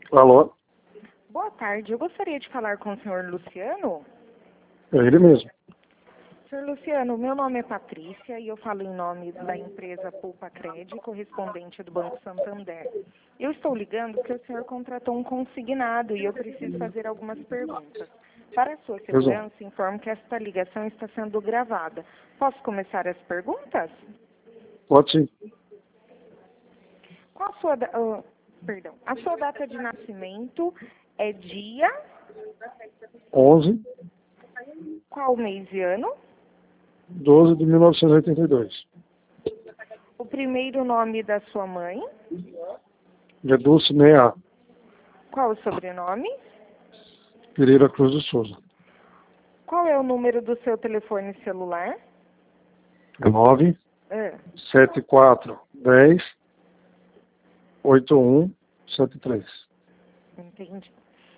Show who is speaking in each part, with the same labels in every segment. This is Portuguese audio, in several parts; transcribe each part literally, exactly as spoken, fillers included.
Speaker 1: Alô?
Speaker 2: Boa tarde, eu gostaria de falar com o senhor Luciano.
Speaker 1: É ele mesmo.
Speaker 2: Senhor Luciano, meu nome é Patrícia e eu falo em nome da empresa Poupa Cred, correspondente do Banco Santander. Eu estou ligando porque o senhor contratou um consignado e eu preciso fazer algumas perguntas. Para a sua segurança, informo que esta ligação está sendo gravada. Posso começar as perguntas?
Speaker 1: Pode sim.
Speaker 2: Qual a sua, da- ah, perdão, a sua data de nascimento é dia,
Speaker 1: onze,
Speaker 2: qual mês e ano?
Speaker 1: doze de mil novecentos e oitenta e dois.
Speaker 2: O primeiro nome da sua mãe?
Speaker 1: Dia Dulce Meia,
Speaker 2: Qual o sobrenome?
Speaker 1: Pereira Cruz do Souza.
Speaker 2: Qual é o número do seu telefone celular?
Speaker 1: nove,
Speaker 2: Ah,
Speaker 1: sete quatro, dez, oito um, sete três.
Speaker 2: entendi.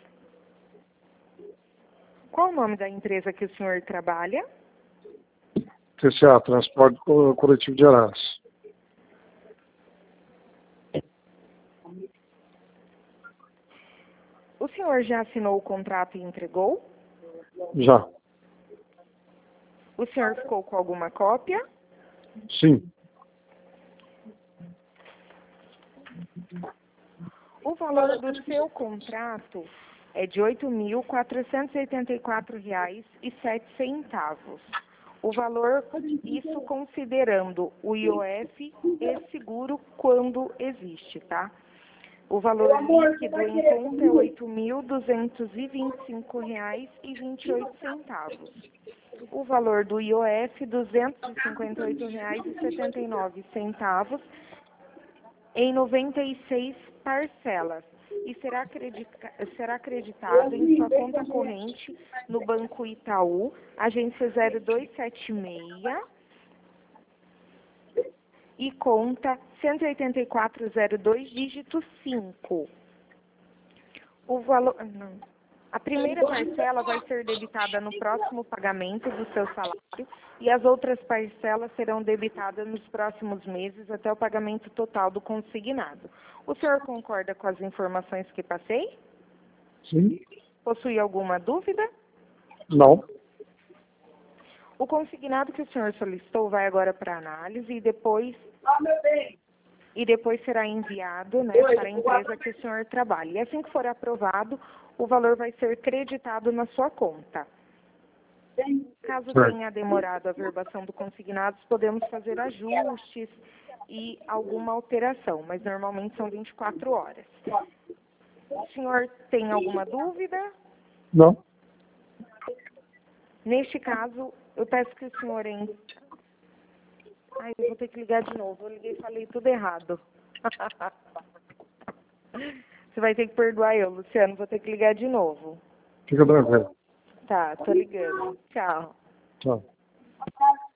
Speaker 2: Qual o nome da empresa que o senhor trabalha?
Speaker 1: T C A, Transporte Co- Coletivo de Araras.
Speaker 2: O senhor já assinou o contrato e entregou?
Speaker 1: Já.
Speaker 2: O senhor ficou com alguma cópia?
Speaker 1: Sim.
Speaker 2: O valor do seu contrato é de oito mil quatrocentos e oitenta e quatro reais e sete centavos. O valor, isso considerando o I O F e seguro quando existe, tá? O valor líquido em conta é oito mil duzentos e vinte e cinco reais e vinte e oito centavos. O valor do I O F, duzentos e cinquenta e oito reais e setenta e nove centavos em noventa e seis parcelas e será, acredita, será acreditado em sua conta corrente no Banco Itaú, agência zero dois sete seis e conta cento e oitenta e quatro zero dois, dígito cinco. O valor... Não. A primeira parcela vai ser debitada no próximo pagamento do seu salário e as outras parcelas serão debitadas nos próximos meses até o pagamento total do consignado. O senhor concorda com as informações que passei?
Speaker 1: Sim.
Speaker 2: Possui alguma dúvida?
Speaker 1: Não.
Speaker 2: O consignado que o senhor solicitou vai agora para análise e depois, e depois será enviado, né, para a empresa que o senhor trabalha. E assim que for aprovado, o valor vai ser creditado na sua conta. Caso
Speaker 1: Certo.
Speaker 2: tenha demorado a verbação do consignado, podemos fazer ajustes e alguma alteração, mas normalmente são vinte e quatro horas. O senhor tem alguma dúvida?
Speaker 1: Não.
Speaker 2: Neste caso, eu peço que o senhor entre... Ai, eu vou ter que ligar de novo. Eu liguei e falei tudo errado. Você vai ter que perdoar eu, Luciano. Vou ter que ligar de novo.
Speaker 1: Fica tranquilo.
Speaker 2: Tá, tô ligando. Tchau.
Speaker 1: Tchau.